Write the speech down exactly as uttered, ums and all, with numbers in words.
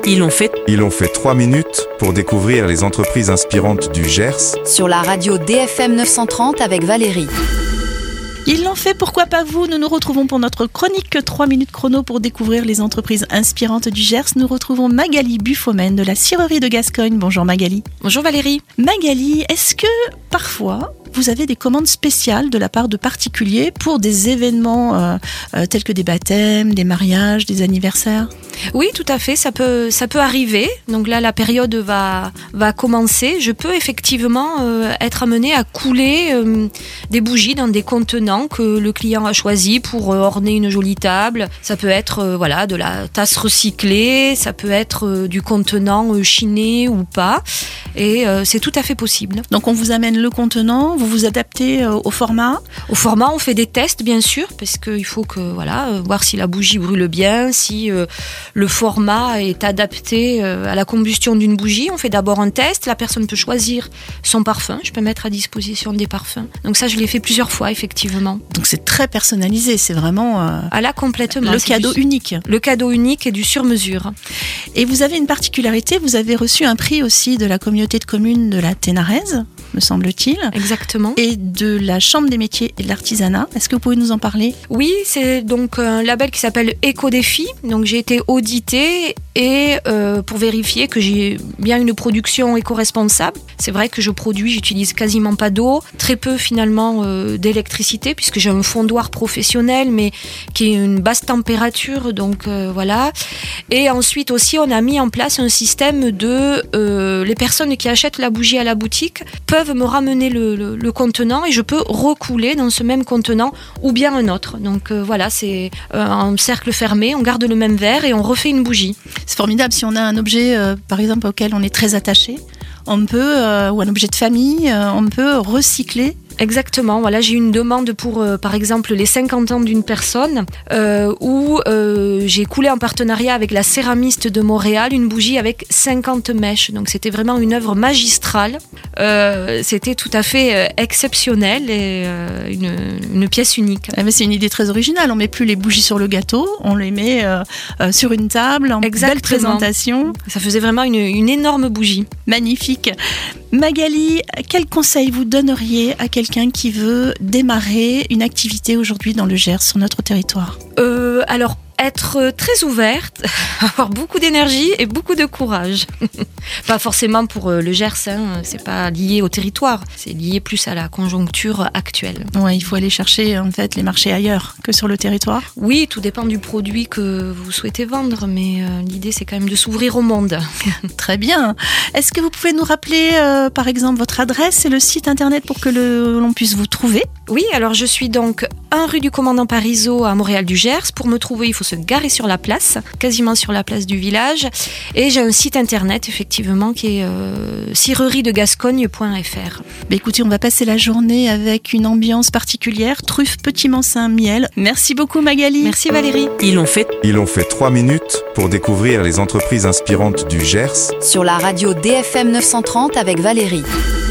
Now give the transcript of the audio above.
Ils l'ont fait. Ils ont fait trois minutes pour découvrir les entreprises inspirantes du Gers. Sur la radio D F M neuf cent trente avec Valérie. Ils l'ont fait, pourquoi pas vous? Nous nous retrouvons pour notre chronique trois minutes chrono pour découvrir les entreprises inspirantes du Gers. Nous retrouvons Magali Buffomène de la Cirerie de Gascogne. Bonjour Magali. Bonjour Valérie. Magali, est-ce que parfois vous avez des commandes spéciales de la part de particuliers pour des événements euh, euh, tels que des baptêmes, des mariages, des anniversaires? Oui, tout à fait, ça peut, ça peut arriver. Donc là, la période va, va commencer. Je peux effectivement euh, être amenée à couler euh, des bougies dans des contenants que le client a choisis pour euh, orner une jolie table. Ça peut être euh, voilà, de la tasse recyclée, ça peut être euh, du contenant euh, chiné ou pas. Et euh, c'est tout à fait possible. Donc on vous amène le contenant, vous vous adaptez euh, au format? Au format, on fait des tests bien sûr, parce qu'il faut que, voilà, euh, voir si la bougie brûle bien, si euh, le format est adapté euh, à la combustion d'une bougie. On fait d'abord un test, la personne peut choisir son parfum, je peux mettre à disposition des parfums. Donc ça, je l'ai fait plusieurs fois, effectivement. Donc c'est très personnalisé, c'est vraiment euh, ah là, complètement. le C'est cadeau du, unique. Le cadeau unique et du sur-mesure. Et vous avez une particularité, vous avez reçu un prix aussi de la communauté de communes de la Ténaraise, me semble-t-il. Exactement. Et de la Chambre des métiers et de l'artisanat. Est-ce que vous pouvez nous en parler? Oui, c'est donc un label qui s'appelle Éco-Défi. Donc j'ai été auditée et euh, pour vérifier que j'ai bien une production éco-responsable. C'est vrai que je produis, j'utilise quasiment pas d'eau, très peu finalement euh, d'électricité puisque j'ai un fondoir professionnel mais qui est une basse température, donc euh, voilà. Et ensuite aussi on a mis en place un système de euh, les personnes qui achètent la bougie à la boutique peuvent me ramener le, le, le contenant et je peux recouler dans ce même contenant ou bien un autre. Donc euh, voilà, c'est euh, un cercle fermé, on garde le même verre et on refait une bougie. C'est formidable, si on a un objet euh, par exemple auquel on est très attaché, on peut, euh, ou un objet de famille, euh, on peut recycler. Exactement, voilà, j'ai une demande pour euh, par exemple les cinquante ans d'une personne euh, où euh, j'ai coulé en partenariat avec la céramiste de Montréal une bougie avec cinquante mèches. Donc c'était vraiment une œuvre magistrale. Euh, c'était tout à fait euh, exceptionnel et euh, une, une pièce unique. Ah, mais c'est une idée très originale, on met plus les bougies sur le gâteau, on les met euh, euh, sur une table, en Exactement. Belle présentation. Ça faisait vraiment une, une énorme bougie. Magnifique. Magali, quel conseil vous donneriez à quelqu'un qui veut démarrer une activité aujourd'hui dans le Gers, sur notre territoire? euh, Alors, être très ouverte, avoir beaucoup d'énergie et beaucoup de courage. Pas forcément pour le Gers, hein, c'est pas lié au territoire, c'est lié plus à la conjoncture actuelle. Ouais, il faut aller chercher en fait les marchés ailleurs que sur le territoire. Oui, tout dépend du produit que vous souhaitez vendre, mais euh, l'idée c'est quand même de s'ouvrir au monde. Très bien. Est-ce que vous pouvez nous rappeler euh, par exemple votre adresse et le site internet pour que le, l'on puisse vous trouver? Oui, alors je suis donc un rue du Commandant Parisot à Montréal du Gers. Pour me trouver, il faut se garer sur la place, quasiment sur la place du village. Et j'ai un site internet, effectivement, qui est euh, cirerie de gascogne point f r. Bah écoutez, on va passer la journée avec une ambiance particulière, truffe, petit mansin, miel. Merci beaucoup Magali. Merci Valérie. Ils l'ont fait. Ils ont fait trois minutes pour découvrir les entreprises inspirantes du Gers. Sur la radio D F M neuf cent trente avec Valérie.